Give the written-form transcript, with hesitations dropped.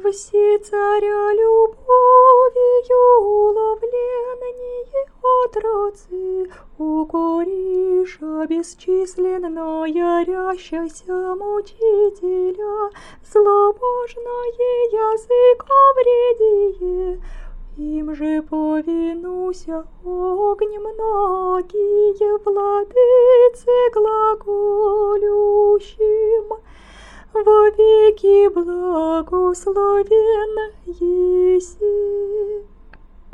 Все царя любовью уловленные отроцы, укориша бесчисленно ярящаяся мучителя, злобожное языком вредие. Им же повинуся огнем многие владыцы глаголющим, во веки благословен еси.